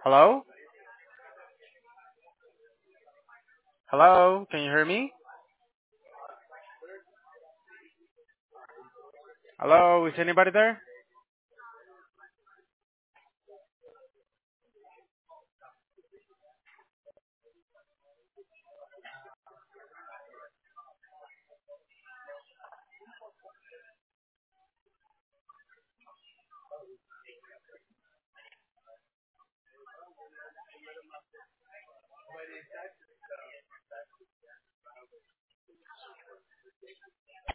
Hello? Hello? Can you hear me? Hello? Is anybody there?